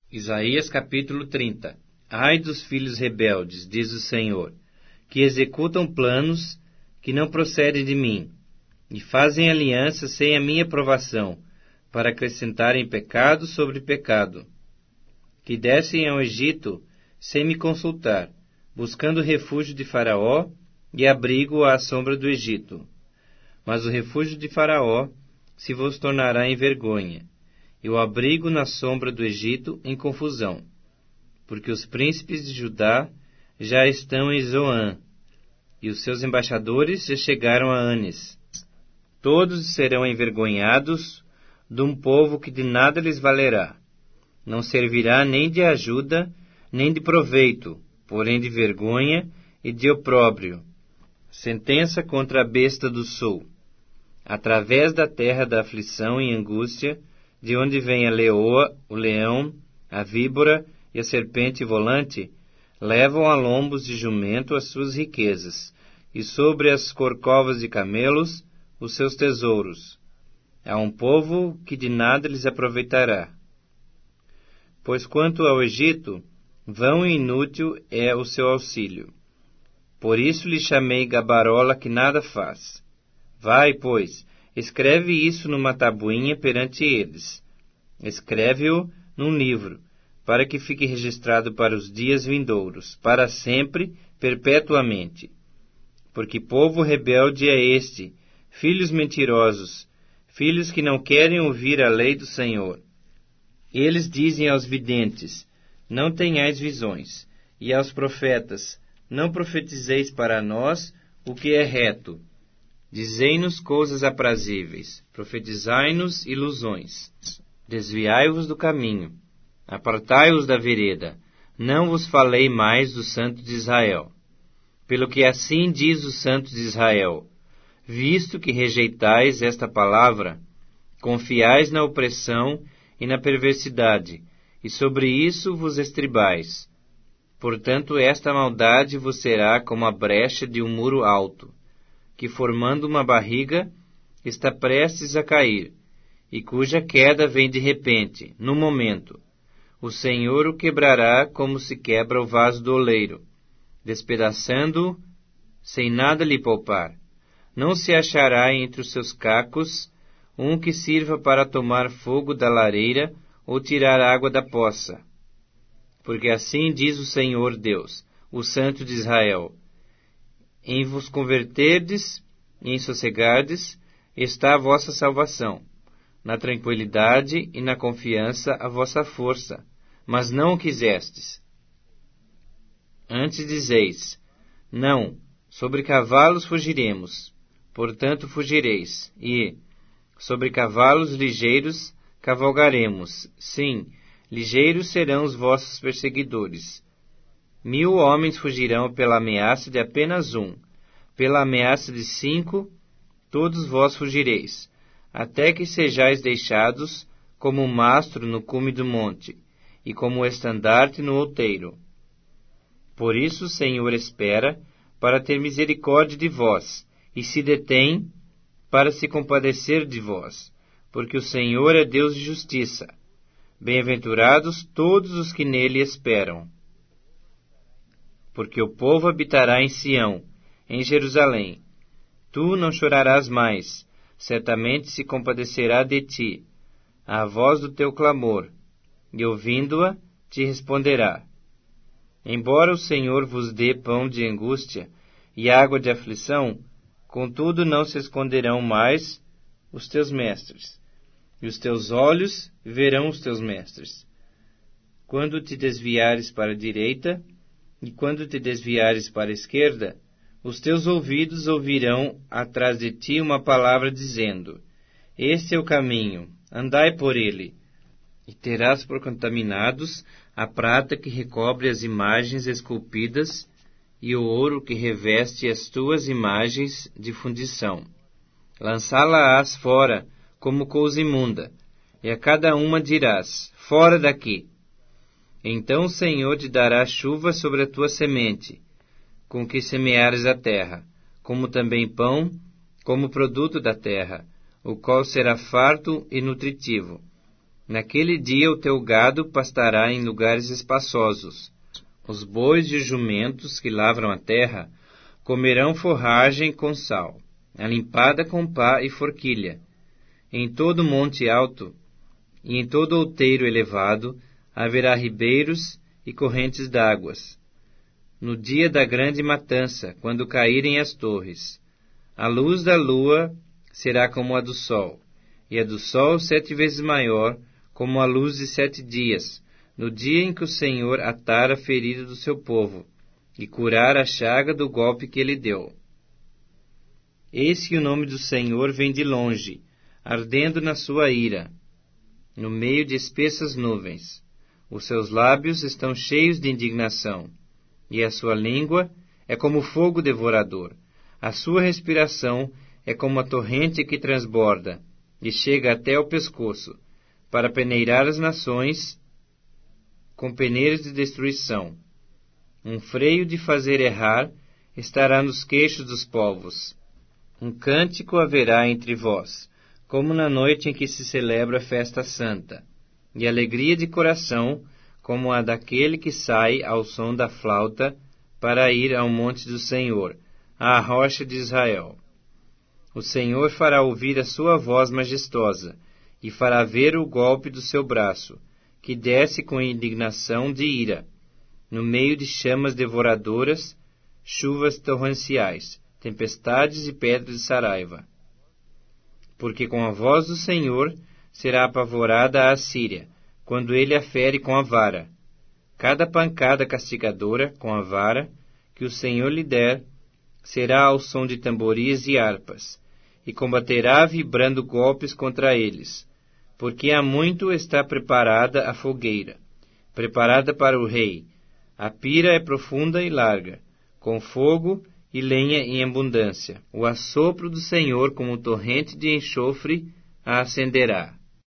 Isaías capítulo 30. Ai dos filhos rebeldes, diz o Senhor, que executam planos que não procedem de mim, e fazem alianças sem a minha aprovação, para acrescentarem pecado sobre pecado, que descem ao Egito sem me consultar, buscando refúgio de Faraó e abrigo à sombra do Egito. Mas o refúgio de Faraó se vos tornará em vergonha, e o abrigo na sombra do Egito em confusão, porque os príncipes de Judá já estão em Zoã, e os seus embaixadores já chegaram a Anes. Todos serão envergonhados de um povo que de nada lhes valerá. Não servirá nem de ajuda, nem de proveito, porém de vergonha e de opróbrio. Sentença contra a besta do sul. Através da terra da aflição e angústia, de onde vem a leoa, o leão, a víbora e a serpente volante, levam a lombos de jumento as suas riquezas, e sobre as corcovas de camelos os seus tesouros. Há um povo que de nada lhes aproveitará. Pois quanto ao Egito, vão e inútil é o seu auxílio. Por isso lhe chamei gabarola que nada faz. Vai, pois, escreve isso numa tabuinha perante eles. Escreve-o num livro, para que fique registrado para os dias vindouros, para sempre, perpetuamente. Porque povo rebelde é este, filhos mentirosos, filhos que não querem ouvir a lei do Senhor. Eles dizem aos videntes, não tenhais visões, e aos profetas, não profetizeis para nós o que é reto. Dizei-nos coisas aprazíveis, profetizai-nos ilusões. Desviai-vos do caminho, apartai-os da vereda, não vos falei mais do Santo de Israel. Pelo que assim diz o Santo de Israel, visto que rejeitais esta palavra, confiais na opressão e na perversidade, e sobre isso vos estribais. Portanto, esta maldade vos será como a brecha de um muro alto, que formando uma barriga, está prestes a cair, e cuja queda vem de repente, no momento. O Senhor o quebrará como se quebra o vaso do oleiro, despedaçando-o sem nada lhe poupar. Não se achará entre os seus cacos um que sirva para tomar fogo da lareira ou tirar água da poça. Porque assim diz o Senhor Deus, o Santo de Israel, em vos converterdes e em sossegardes está a vossa salvação, na tranquilidade e na confiança a vossa força, mas não o quisestes. Antes dizeis, não, sobre cavalos fugiremos, portanto fugireis, e sobre cavalos ligeiros cavalgaremos, sim, ligeiros serão os vossos perseguidores. 1000 homens fugirão pela ameaça de apenas um, pela ameaça de 5, todos vós fugireis, até que sejais deixados como um mastro no cume do monte, e como um estandarte no outeiro. Por isso o Senhor espera para ter misericórdia de vós, e se detém para se compadecer de vós, porque o Senhor é Deus de justiça. Bem-aventurados todos os que nele esperam. Porque o povo habitará em Sião, em Jerusalém. Tu não chorarás mais, certamente se compadecerá de ti, à voz do teu clamor, e ouvindo-a, te responderá. Embora o Senhor vos dê pão de angústia e água de aflição, contudo não se esconderão mais os teus mestres, e os teus olhos verão os teus mestres. Quando te desviares para a direita, e quando te desviares para a esquerda, os teus ouvidos ouvirão atrás de ti uma palavra dizendo, este é o caminho, andai por ele. E terás por contaminados a prata que recobre as imagens esculpidas e o ouro que reveste as tuas imagens de fundição. Lançá-la-ás fora como coisa imunda, e a cada uma dirás, fora daqui. Então o Senhor te dará chuva sobre a tua semente, com que semeares a terra, como também pão, como produto da terra, o qual será farto e nutritivo. Naquele dia o teu gado pastará em lugares espaçosos. Os bois e os jumentos que lavram a terra comerão forragem com sal, alimpada com pá e forquilha. Em todo monte alto e em todo outeiro elevado haverá ribeiros e correntes d'águas. No dia da grande matança, quando caírem as torres, a luz da lua será como a do sol, e a do sol 7 vezes maior, como a luz de 7 dias, no dia em que o Senhor atar a ferida do seu povo, e curar a chaga do golpe que ele deu. Eis que o nome do Senhor vem de longe, ardendo na sua ira, no meio de espessas nuvens. Os seus lábios estão cheios de indignação, e a sua língua é como fogo devorador. A sua respiração é como a torrente que transborda, e chega até o pescoço, para peneirar as nações com peneiras de destruição. Um freio de fazer errar estará nos queixos dos povos. Um cântico haverá entre vós, como na noite em que se celebra a festa santa, e alegria de coração, como a daquele que sai ao som da flauta para ir ao monte do Senhor, à rocha de Israel. O Senhor fará ouvir a sua voz majestosa, e fará ver o golpe do seu braço, que desce com indignação de ira, no meio de chamas devoradoras, chuvas torrenciais, tempestades e pedras de saraiva. Porque com a voz do Senhor será apavorada a Assíria, quando ele a fere com a vara. Cada pancada castigadora com a vara que o Senhor lhe der será ao som de tamboris e harpas, e combaterá vibrando golpes contra eles, porque há muito está preparada a fogueira, preparada para o rei. A pira é profunda e larga, com fogo e lenha em abundância. O assopro do Senhor, como torrente de enxofre, a acenderá.